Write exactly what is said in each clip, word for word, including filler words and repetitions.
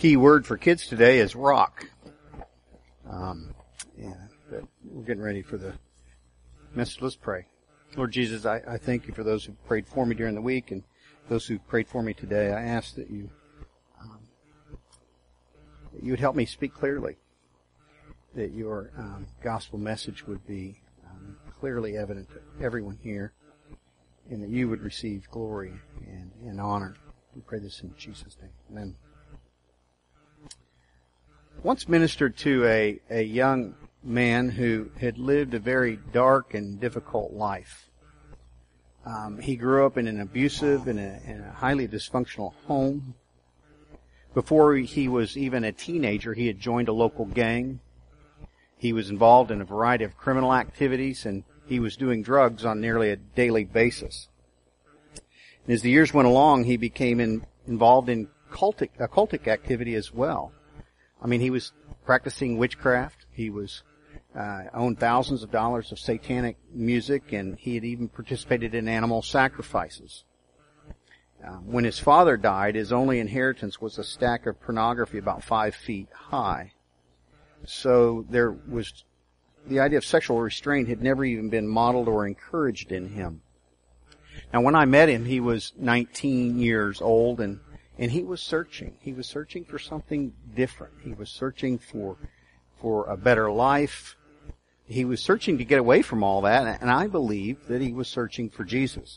key word for kids today is rock. Um, yeah, but we're getting ready for the message. Let's pray. Lord Jesus, I, I thank you for those who prayed for me during the week and those who prayed for me today. I ask that you, um, that you would help me speak clearly, that your um, gospel message would be um, clearly evident to everyone here, and that you would receive glory and, and honor. We pray this in Jesus' name. Amen. Once ministered to a, a young man who had lived a very dark and difficult life. Um, he grew up in an abusive and a, in a highly dysfunctional home. Before he was even a teenager, he had joined a local gang. He was involved in a variety of criminal activities, and he was doing drugs on nearly a daily basis. And as the years went along, he became in, involved in cultic, occultic activity as well. I mean, he was practicing witchcraft. He was uh, owned thousands of dollars of satanic music, and he had even participated in animal sacrifices. Uh, when his father died, his only inheritance was a stack of pornography about five feet high. So there was the idea of sexual restraint had never even been modeled or encouraged in him. Now, when I met him, he was nineteen years old, and And he was searching. He was searching for something different. He was searching for for a better life. He was searching to get away from all that, and I believe that he was searching for Jesus.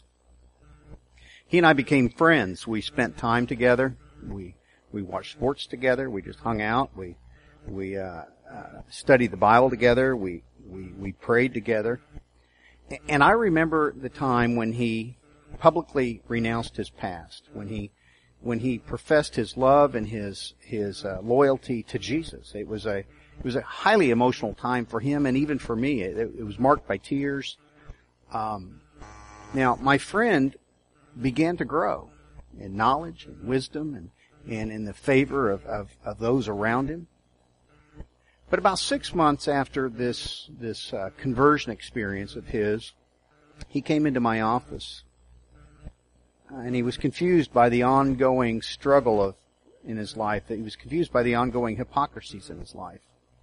He and I became friends. We spent time together. We we watched sports together. We just hung out. We we uh, uh studied the Bible together. We we we prayed together. And I remember the time when he publicly renounced his past, when he when he professed his love and his his uh, loyalty to Jesus. It was a it was a highly emotional time for him and even for me. It, it was marked by tears. Um, now, my friend began to grow in knowledge and wisdom and, and in the favor of, of, of those around him. But about six months after this this uh, conversion experience of his, he came into my office. And he was confused by the ongoing struggle of in his life. That he was confused by the ongoing hypocrisies in his life.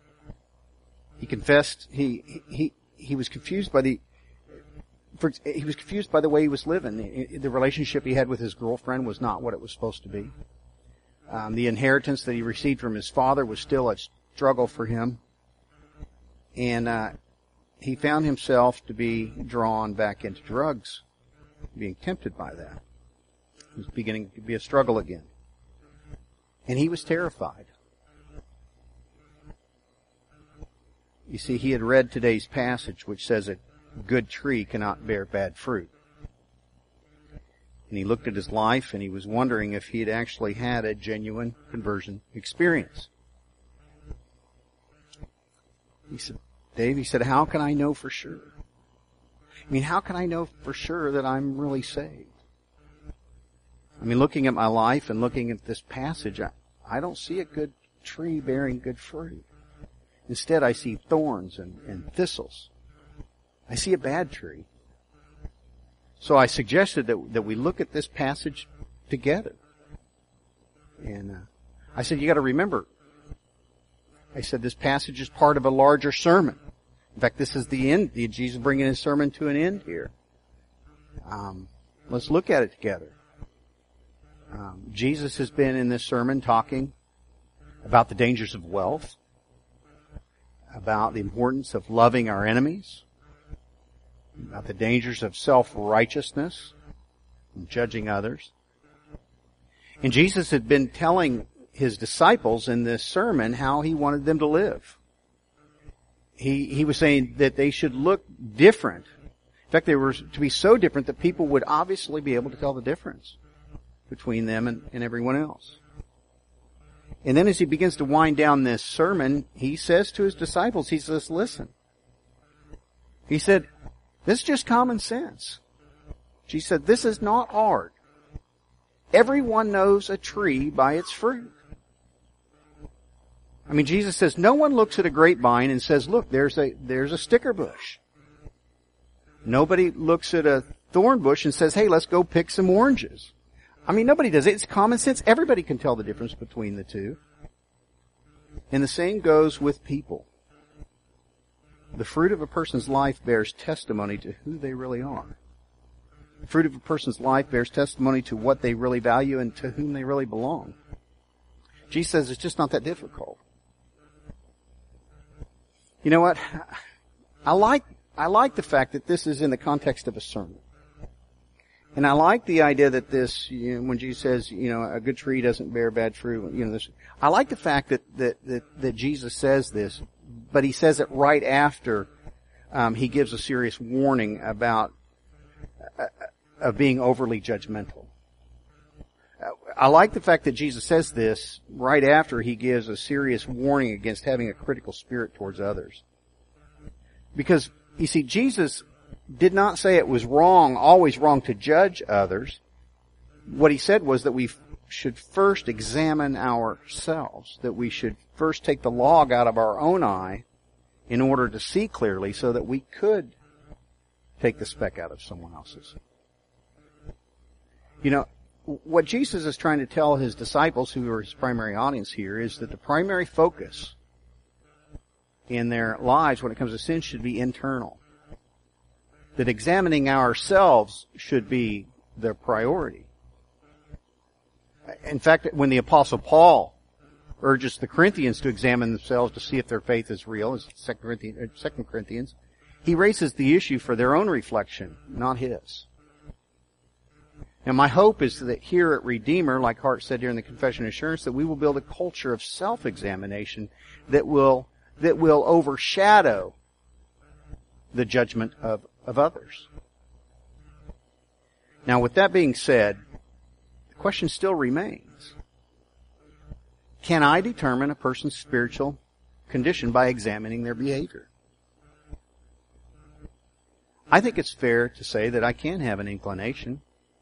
He confessed he he he was confused by the for, he was confused by the way he was living. The relationship he had with his girlfriend was not what it was supposed to be. Um, the inheritance that he received from his father was still a struggle for him, and uh, he found himself to be drawn back into drugs, being tempted by that. It was beginning to be a struggle again. And he was terrified. You see, he had read today's passage, which says a good tree cannot bear bad fruit. And he looked at his life and he was wondering if he had actually had a genuine conversion experience. He said, Dave, he said, how can I know for sure? I mean, how can I know for sure that I'm really saved? I mean, looking at my life and looking at this passage, I, I don't see a good tree bearing good fruit. Instead, I see thorns and, and thistles. I see a bad tree. So I suggested that, that we look at this passage together. And uh, I said, you got to remember, I said this passage is part of a larger sermon. In fact, this is the end. Jesus bringing his sermon to an end here. Um, let's look at it together. Um, Jesus has been in this sermon talking about the dangers of wealth, about the importance of loving our enemies, about the dangers of self-righteousness and judging others. And Jesus had been telling his disciples in this sermon how he wanted them to live. He, he was saying that they should look different. In fact, they were to be so different that people would obviously be able to tell the difference between them and, and everyone else. And then as he begins to wind down this sermon, he says to his disciples, he says, listen. He said, this is just common sense. She said, this is not hard. Everyone knows a tree by its fruit. I mean, Jesus says, no one looks at a grapevine and says, look, there's a, there's a sticker bush. Nobody looks at a thorn bush and says, hey, let's go pick some oranges. I mean, nobody does it. It's common sense. Everybody can tell the difference between the two. And the same goes with people. The fruit of a person's life bears testimony to who they really are. The fruit of a person's life bears testimony to what they really value and to whom they really belong. Jesus says it's just not that difficult. You know what? I like, I like the fact that this is in the context of a sermon. And I like the idea that this, you know, when Jesus says, you know, a good tree doesn't bear bad fruit, you know, this, I like the fact that, that, that, that Jesus says this, but he says it right after, um, he gives a serious warning about, uh, of being overly judgmental. I like the fact that Jesus says this right after he gives a serious warning against having a critical spirit towards others. Because, you see, Jesus did not say it was wrong, always wrong to judge others. What he said was that we should first examine ourselves, that we should first take the log out of our own eye in order to see clearly so that we could take the speck out of someone else's. You know, what Jesus is trying to tell his disciples, who are his primary audience here, is that the primary focus in their lives when it comes to sin should be internal. That examining ourselves should be their priority. In fact, when the Apostle Paul urges the Corinthians to examine themselves to see if their faith is real, as Second Corinthians, he raises the issue for their own reflection, not his. And my hope is that here at Redeemer, like Hart said here in the Confession of Assurance, that we will build a culture of self-examination that will, that will overshadow the judgment of, of others. Now, with that being said, the question still remains. Can I determine a person's spiritual condition by examining their behavior? I think it's fair to say that I can have an inclination.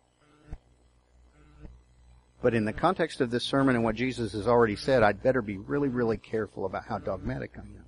But in the context of this sermon and what Jesus has already said, I'd better be really, really careful about how dogmatic I am.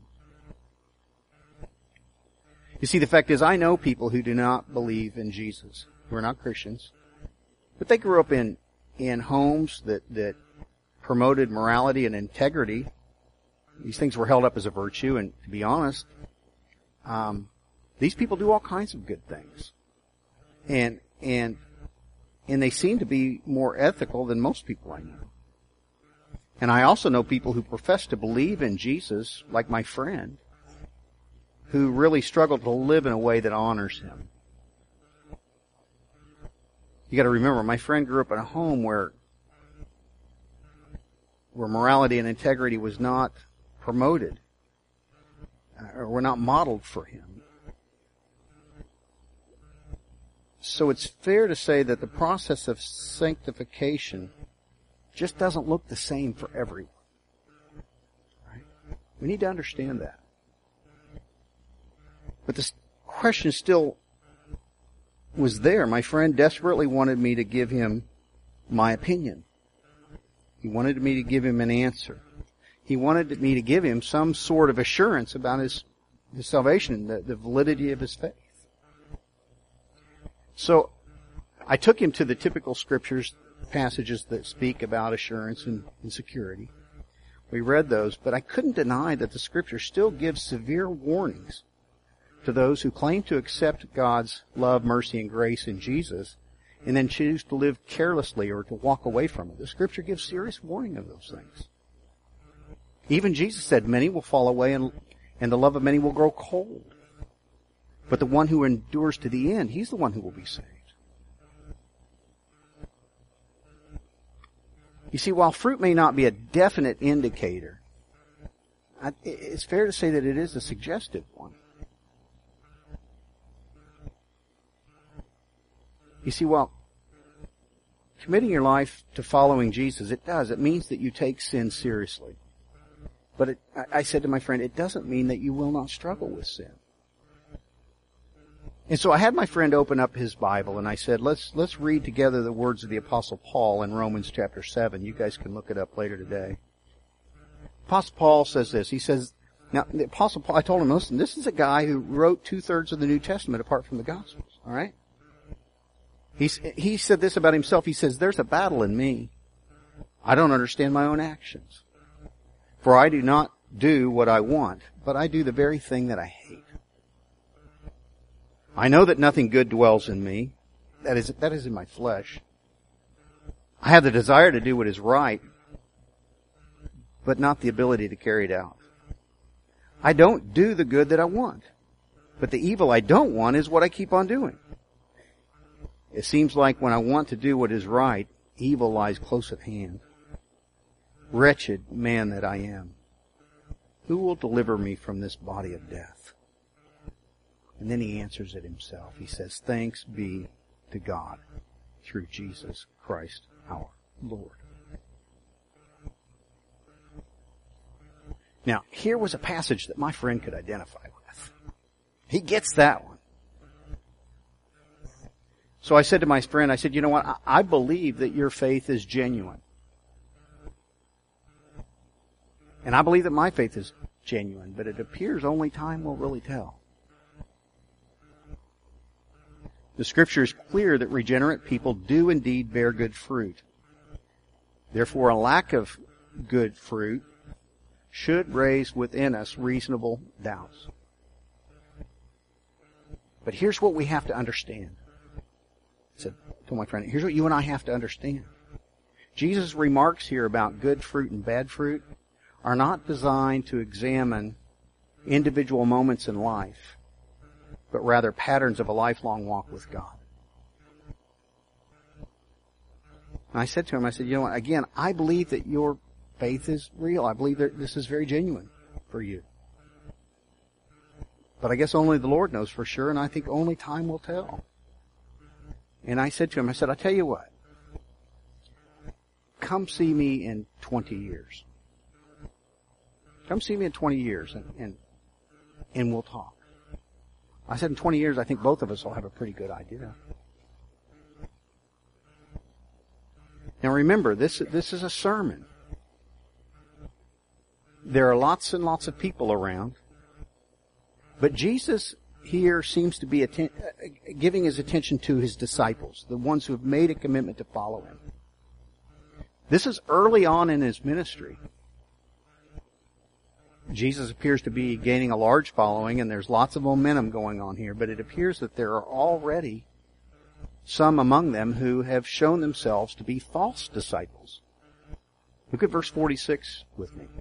You see, the fact is, I know people who do not believe in Jesus, who are not Christians, but they grew up in, in homes that, that promoted morality and integrity. These things were held up as a virtue, and to be honest, um, these people do all kinds of good things. And, and, And they seem to be more ethical than most people I know. And I also know people who profess to believe in Jesus, like my friend, who really struggle to live in a way that honors him. You got to remember, my friend grew up in a home where where morality and integrity was not promoted, or were not modeled for him. So it's fair to say that the process of sanctification just doesn't look the same for everyone. Right? We need to understand that. But this question still was there. My friend desperately wanted me to give him my opinion. He wanted me to give him an answer. He wanted me to give him some sort of assurance about his, his salvation, the, the validity of his faith. So I took him to the typical scriptures, passages that speak about assurance and, and security. We read those, but I couldn't deny that the scripture still gives severe warnings to those who claim to accept God's love, mercy, and grace in Jesus and then choose to live carelessly or to walk away from it. The scripture gives serious warning of those things. Even Jesus said, many will fall away and, and the love of many will grow cold. But the one who endures to the end, he's the one who will be saved. You see, while fruit may not be a definite indicator, it's fair to say that it is a suggestive one. You see, while committing your life to following Jesus, it does. It means that you take sin seriously. But it, I said to my friend, it doesn't mean that you will not struggle with sin. And so I had my friend open up his Bible, and I said, let's let's read together the words of the Apostle Paul in Romans chapter seven. You guys can look it up later today. Apostle Paul says this. He says, now, the Apostle Paul, I told him, listen, this is a guy who wrote two-thirds of the New Testament apart from the Gospels, all right? He's, he said this about himself. He says, there's a battle in me. I don't understand my own actions. For I do not do what I want, but I do the very thing that I hate. I know that nothing good dwells in me. That is, that is in my flesh. I have the desire to do what is right, but not the ability to carry it out. I don't do the good that I want, but the evil I don't want is what I keep on doing. It seems like when I want to do what is right, evil lies close at hand. Wretched man that I am, who will deliver me from this body of death? And then he answers it himself. He says, thanks be to God through Jesus Christ our Lord. Now, here was a passage that my friend could identify with. He gets that one. So I said to my friend, I said, you know what, I, I believe that your faith is genuine. And I believe that my faith is genuine, but it appears only time will really tell. The Scripture is clear that regenerate people do indeed bear good fruit. Therefore, a lack of good fruit should raise within us reasonable doubts. But here's what we have to understand. I said to my friend, here's what you and I have to understand. Jesus' remarks here about good fruit and bad fruit are not designed to examine individual moments in life, but rather patterns of a lifelong walk with God. And I said to him, I said, you know what, again, I believe that your faith is real. I believe that this is very genuine for you. But I guess only the Lord knows for sure, and I think only time will tell. And I said to him, I said, I'll tell you what, come see me in twenty years. Come see me in twenty years and, and, and we'll talk. I said in twenty years, I think both of us will have a pretty good idea. Now remember, this, this is a sermon. There are lots and lots of people around. But Jesus here seems to be atten- giving his attention to his disciples, the ones who have made a commitment to follow him. This is early on in his ministry. Jesus appears to be gaining a large following, and there's lots of momentum going on here, but it appears that there are already some among them who have shown themselves to be false disciples. Look at verse forty-six with me.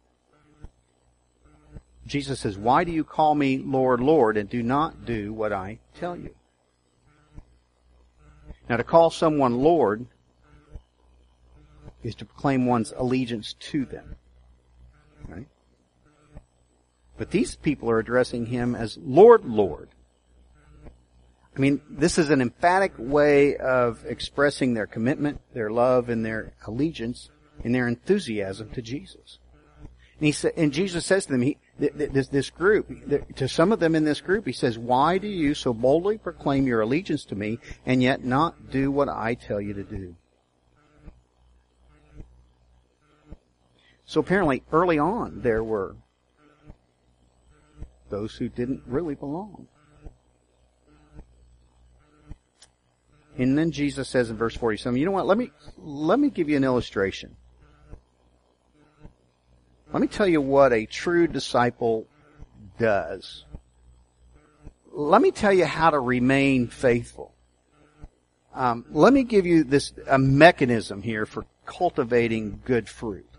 Jesus says, why do you call me Lord, Lord, and do not do what I tell you? Now, to call someone Lord is to proclaim one's allegiance to them. Right? But these people are addressing him as Lord, Lord. I mean, this is an emphatic way of expressing their commitment, their love, and their allegiance, and their enthusiasm to Jesus. And he sa- and Jesus says to them, he, th- th- this, this group, th- to some of them in this group, he says, why do you so boldly proclaim your allegiance to me and yet not do what I tell you to do? So apparently, early on, there were those who didn't really belong. And then Jesus says in verse forty-seven, you know what, let me, let me give you an illustration. Let me tell you what a true disciple does. Let me tell you how to remain faithful. Um, let me give you this a mechanism here for cultivating good fruit.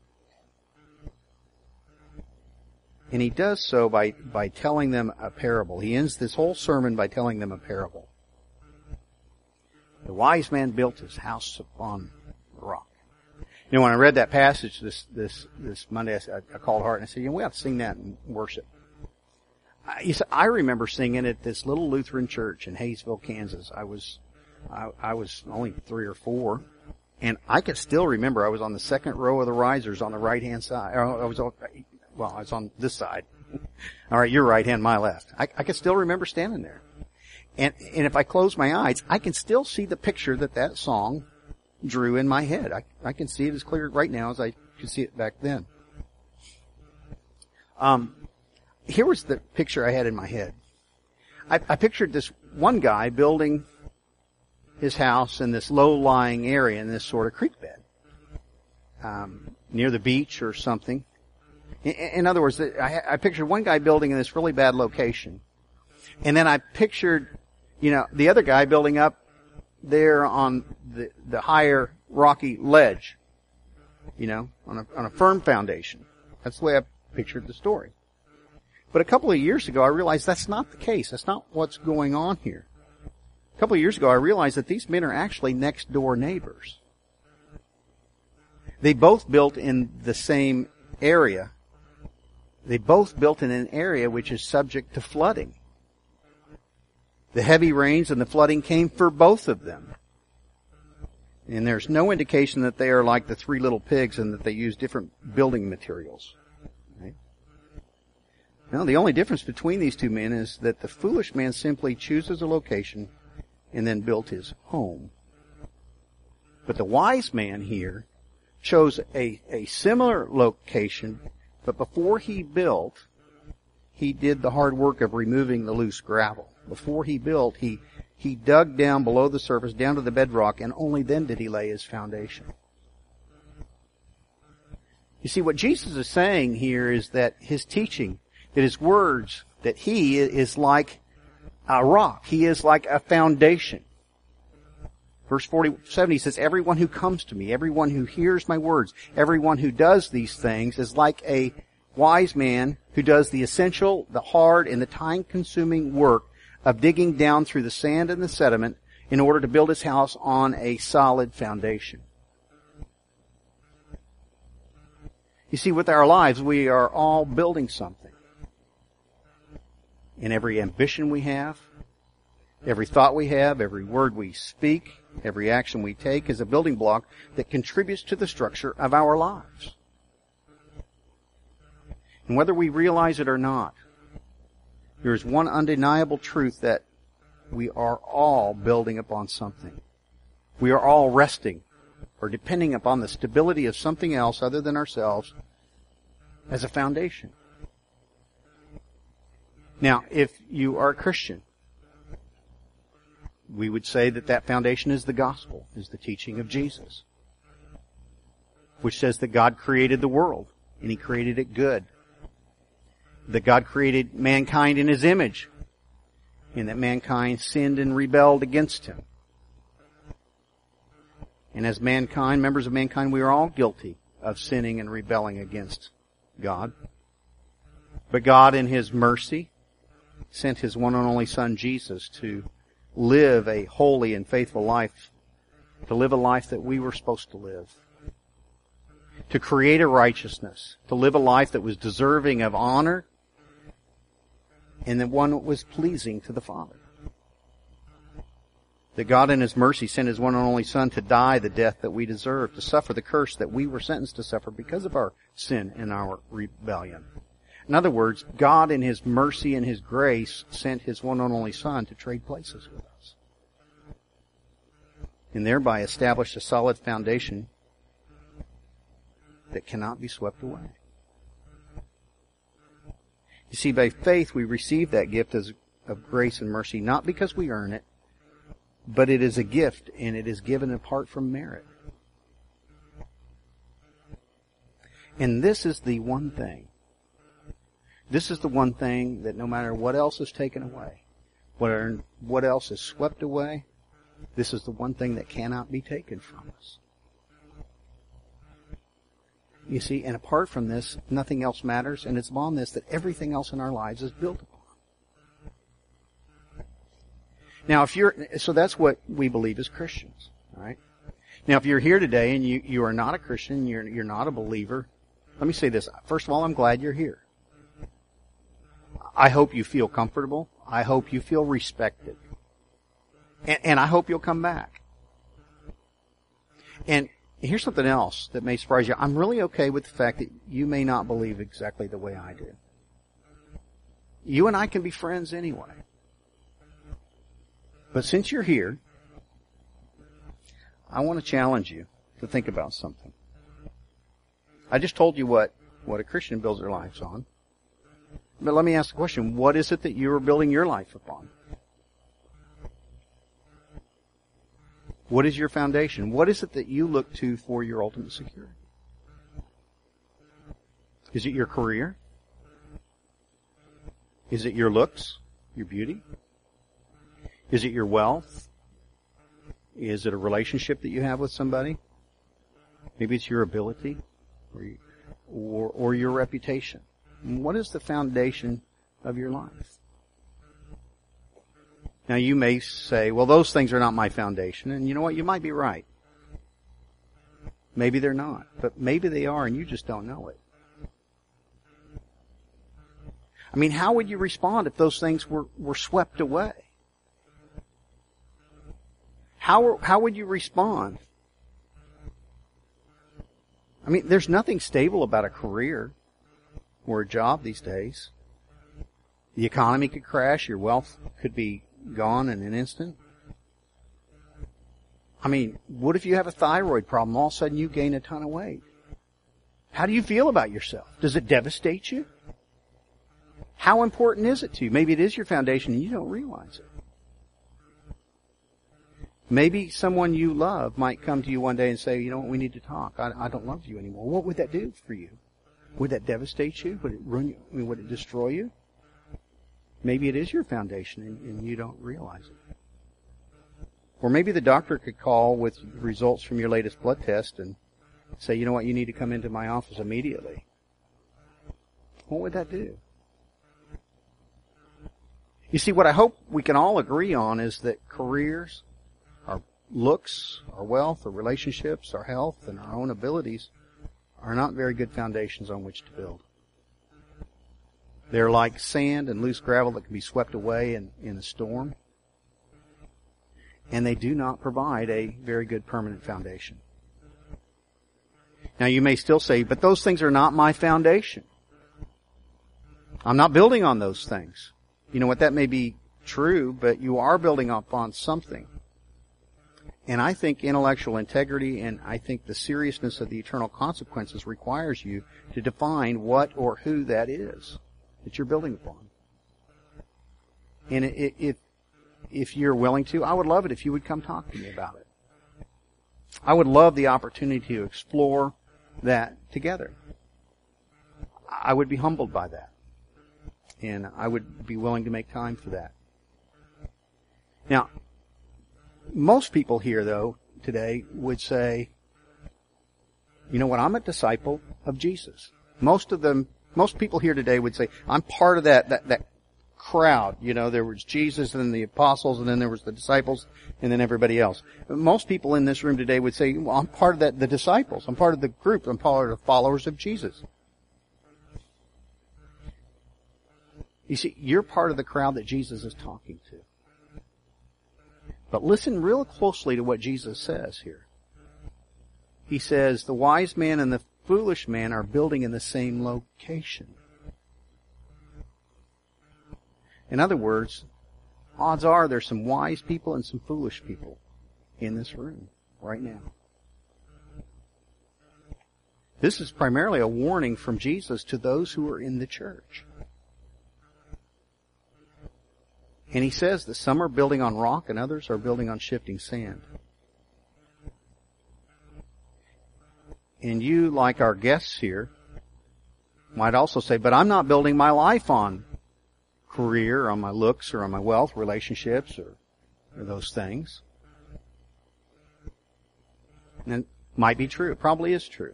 And he does so by, by telling them a parable. He ends this whole sermon by telling them a parable. The wise man built his house upon the rock. You know, when I read that passage this this this Monday, I, I called Hart and I said, you know, we have to sing that in worship. I, you said, I remember singing at this little Lutheran church in Hayesville, Kansas. I was I, I was only three or four, and I could still remember I was on the second row of the risers on the right hand side. I was on, well, I was on this side. All right, your right hand, my left. I, I could still remember standing there, and and if I close my eyes, I can still see the picture that that song drew in my head. I, I can see it as clear right now as I could see it back then. Um, here was the picture I had in my head. I, I pictured this one guy building his house in this low-lying area in this sort of creek bed, um, near the beach or something. In, in other words, I, I pictured one guy building in this really bad location. And then I pictured, you know, the other guy building up there on the, the higher rocky ledge, you know, on a, on a firm foundation. That's the way I pictured the story. But a couple of years ago, I realized that's not the case. That's not what's going on here. A couple of years ago, I realized that these men are actually next door neighbors. They both built in the same area. They both built in an area which is subject to flooding. The heavy rains and the flooding came for both of them. And there's no indication that they are like the three little pigs and that they use different building materials. Right? No, the only difference between these two men is that the foolish man simply chooses a location and then built his home. But the wise man here chose a, a similar location, but before he built, he did the hard work of removing the loose gravel. Before he built, he, he dug down below the surface, down to the bedrock, and only then did he lay his foundation. You see, what Jesus is saying here is that his teaching, that his words, that he is like a rock. He is like a foundation. Verse forty-seven, he says, everyone who comes to me, everyone who hears my words, everyone who does these things is like a wise man who does the essential, the hard, and the time-consuming work of digging down through the sand and the sediment in order to build his house on a solid foundation. You see, with our lives, we are all building something. In every ambition we have, every thought we have, every word we speak, every action we take is a building block that contributes to the structure of our lives. And whether we realize it or not, there is one undeniable truth that we are all building upon something. We are all resting or depending upon the stability of something else other than ourselves as a foundation. Now, if you are a Christian, we would say that that foundation is the gospel, is the teaching of Jesus, which says that God created the world, and He created it good. That God created mankind in His image, and that mankind sinned and rebelled against Him. And as mankind, members of mankind, we are all guilty of sinning and rebelling against God. But God, in His mercy, sent His one and only Son, Jesus, to live a holy and faithful life, to live a life that we were supposed to live, to create a righteousness, to live a life that was deserving of honor, and that one that was pleasing to the Father. That God in His mercy sent His one and only Son to die the death that we deserved, to suffer the curse that we were sentenced to suffer because of our sin and our rebellion. In other words, God in His mercy and His grace sent His one and only Son to trade places with us, and thereby established a solid foundation that cannot be swept away. You see, by faith we receive that gift as of grace and mercy, not because we earn it, but it is a gift, and it is given apart from merit. And this is the one thing. This is the one thing that no matter what else is taken away, what, what else is swept away, this is the one thing that cannot be taken from us. You see, and apart from this, nothing else matters, and it's upon this that everything else in our lives is built upon. Now, if you're, so that's what we believe as Christians, all right? Now, if you're here today and you, you are not a Christian, you're, you're not a believer, let me say this. First of all, I'm glad you're here. I hope you feel comfortable. I hope you feel respected. And, and I hope you'll come back. And here's something else that may surprise you. I'm really okay with the fact that you may not believe exactly the way I do. You and I can be friends anyway. But since you're here, I want to challenge you to think about something. I just told you what, what a Christian builds their lives on. But let me ask the question, what is it that you are building your life upon? What is your foundation? What is it that you look to for your ultimate security? Is it your career? Is it your looks, your beauty? Is it your wealth? Is it a relationship that you have with somebody? Maybe it's your ability or, you, or, or your reputation. What is the foundation of your life? Now you may say, well, those things are not my foundation. And you know what? You might be right. Maybe they're not. But maybe they are and you just don't know it. I mean, how would you respond if those things were, were swept away? How, how would you respond? I mean, there's nothing stable about a career or a job these days. The economy could crash. Your wealth could be gone in an instant. I mean, what if you have a thyroid problem? All of a sudden you gain a ton of weight. How do you feel about yourself? Does it devastate you? How important is it to you? Maybe it is your foundation and you don't realize it. Maybe someone you love might come to you one day and say, you know what, we need to talk. I, I don't love you anymore. What would that do for you? Would that devastate you? Would it ruin you? I mean, would it destroy you? Maybe it is your foundation and, and you don't realize it. Or maybe the doctor could call with results from your latest blood test and say, you know what, you need to come into my office immediately. What would that do? You see, what I hope we can all agree on is that careers, our looks, our wealth, our relationships, our health, and our own abilities are not very good foundations on which to build. They're like sand and loose gravel that can be swept away in, in a storm. And they do not provide a very good permanent foundation. Now you may still say, but those things are not my foundation. I'm not building on those things. You know what, that may be true, but you are building upon something. And I think intellectual integrity and I think the seriousness of the eternal consequences requires you to define what or who that is that you're building upon. And if, if you're willing to, I would love it if you would come talk to me about it. I would love the opportunity to explore that together. I would be humbled by that. And I would be willing to make time for that. Now, most people here, though, today would say, you know what, I'm a disciple of Jesus. Most of them, most people here today would say, I'm part of that, that, that crowd. You know, there was Jesus and then the apostles and then there was the disciples and then everybody else. Most people in this room today would say, well, I'm part of that, the disciples. I'm part of the group. I'm part of the followers of Jesus. You see, you're part of the crowd that Jesus is talking to. But listen real closely to what Jesus says here. He says, the wise man and the foolish man are building in the same location. In other words, odds are there's some wise people and some foolish people in this room right now. This is primarily a warning from Jesus to those who are in the church. And he says that some are building on rock and others are building on shifting sand. And you, like our guests here, might also say, but I'm not building my life on career, on my looks, or on my wealth, relationships, or, or those things. And it might be true. It probably is true.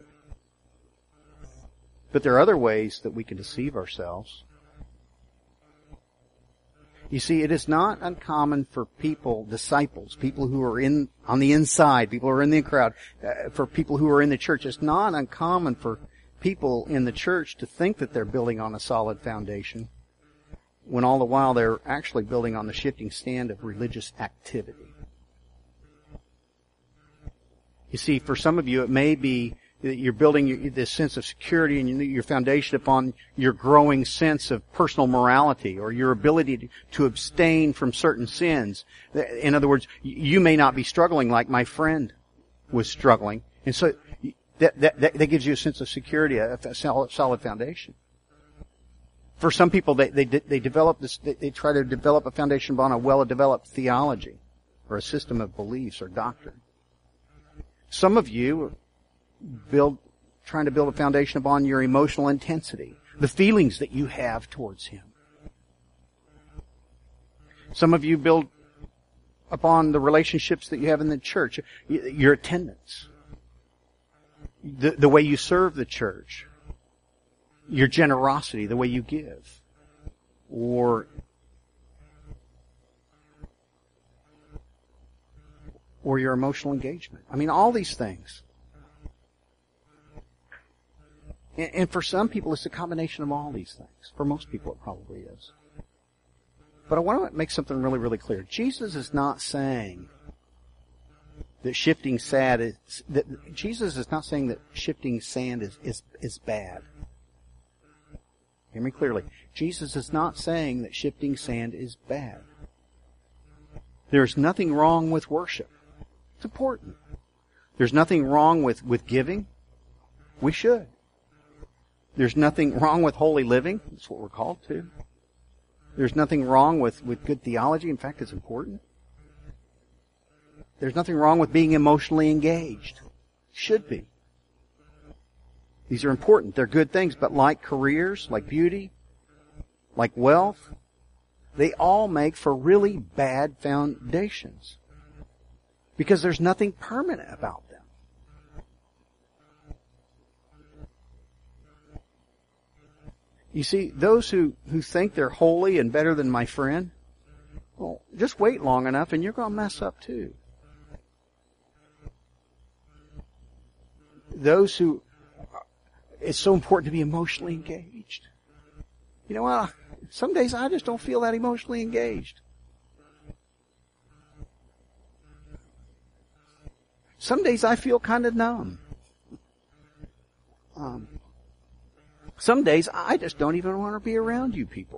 But there are other ways that we can deceive ourselves. You see, it is not uncommon for people, disciples, people who are in, on the inside, people who are in the crowd, uh, for people who are in the church. It's not uncommon for people in the church to think that they're building on a solid foundation, when all the while they're actually building on the shifting sand of religious activity. You see, for some of you, it may be that you're building this sense of security and your foundation upon your growing sense of personal morality or your ability to, to abstain from certain sins. In other words, you may not be struggling like my friend was struggling. And so that, that, that gives you a sense of security, a, a solid, solid foundation. For some people, they, they, they develop this, they, they try to develop a foundation upon a well-developed theology or a system of beliefs or doctrine. Some of you build trying to build a foundation upon your emotional intensity, the feelings that you have towards Him. Some of you build upon the relationships that you have in the church, your attendance, the, the way you serve the church, your generosity, the way you give, or or your emotional engagement. I mean, all these things. And, and for some people, it's a combination of all these things. For most people, it probably is. But I want to make something really, really clear. Jesus is not saying that shifting sand is, that Jesus is not saying that shifting sand is, is, is bad. Hear me clearly. Jesus is not saying that shifting sand is bad. There's nothing wrong with worship. It's important. There's nothing wrong with, with giving. We should. There's nothing wrong with holy living. That's what we're called to. There's nothing wrong with, with good theology. In fact, it's important. There's nothing wrong with being emotionally engaged. Should be. These are important. They're good things. But like careers, like beauty, like wealth, they all make for really bad foundations. Because there's nothing permanent about them. You see, those who, who think they're holy and better than my friend, well, just wait long enough and you're going to mess up too. Those who, it's so important to be emotionally engaged. You know what? Some days I just don't feel that emotionally engaged. Some days I feel kind of numb. Um, some days I just don't even want to be around you people.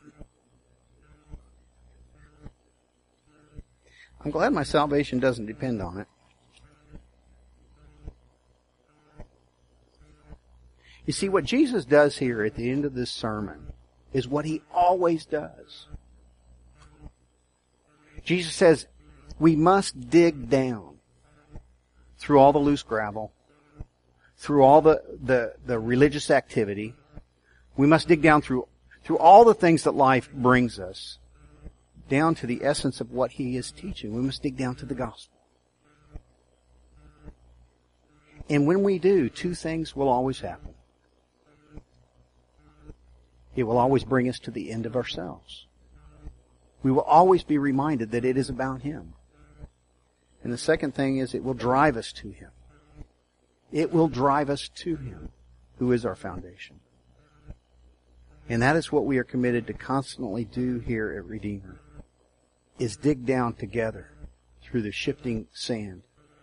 I'm glad my salvation doesn't depend on it. You see, what Jesus does here at the end of this sermon is what He always does. Jesus says, we must dig down through all the loose gravel, through all the, the, the religious activity. We must dig down through, through all the things that life brings us, down to the essence of what He is teaching. We must dig down to the gospel. And when we do, two things will always happen. It will always bring us to the end of ourselves. We will always be reminded that it is about Him. And the second thing is it will drive us to Him. It will drive us to Him, who is our foundation. And that is what we are committed to constantly do here at Redeemer, is dig down together through the shifting sand.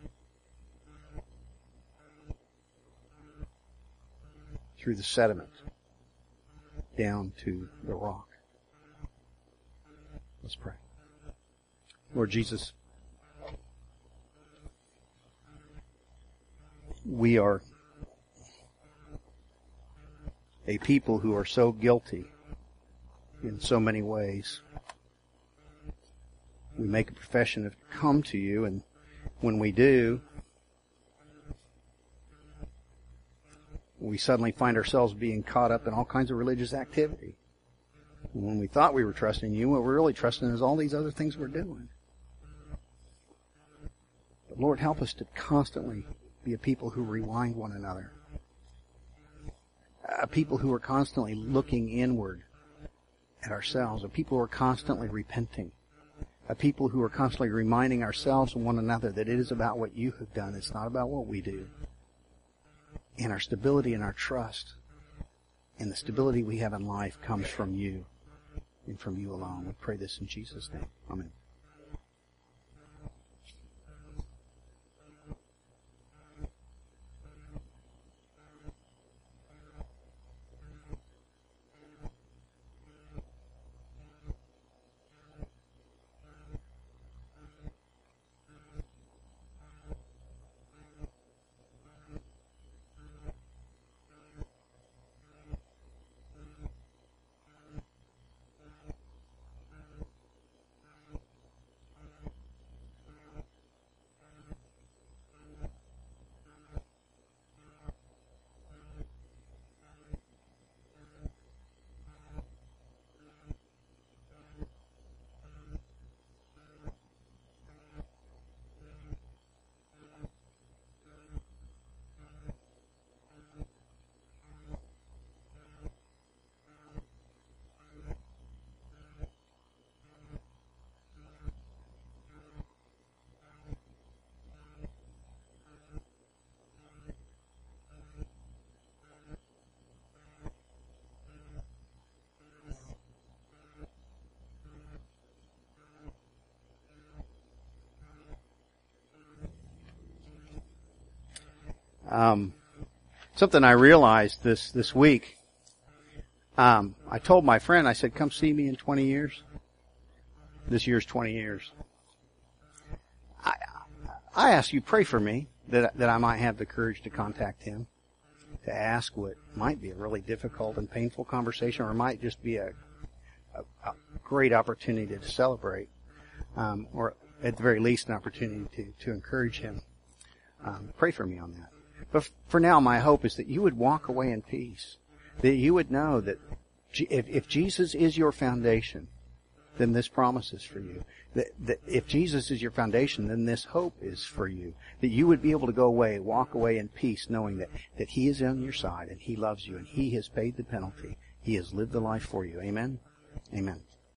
Through the sediment, down to the rock. Let's pray. Lord Jesus, we are a people who are so guilty in so many ways. We make a profession of come to you, and when we do, we suddenly find ourselves being caught up in all kinds of religious activity. When we thought we were trusting you, what we're really trusting is all these other things we're doing. But Lord, help us to constantly be a people who remind one another. A people who are constantly looking inward at ourselves. A people who are constantly repenting. A people who are constantly reminding ourselves and one another that it is about what you have done. It's not about what we do. And our stability and our trust and the stability we have in life comes from you and from you alone. We pray this in Jesus' name. Amen. Um, something I realized this, this week, um, I told my friend, I said, come see me in twenty years. This year's twenty years. I, I ask you, pray for me that, that I might have the courage to contact him, to ask what might be a really difficult and painful conversation, or might just be a, a, a great opportunity to celebrate, um, or at the very least an opportunity to, to encourage him. Um, pray for me on that. But for now, my hope is that you would walk away in peace, that you would know that if, if Jesus is your foundation, then this promise is for you. That, that if Jesus is your foundation, then this hope is for you. That you would be able to go away, walk away in peace, knowing that, that He is on your side and He loves you and He has paid the penalty. He has lived the life for you. Amen? Amen.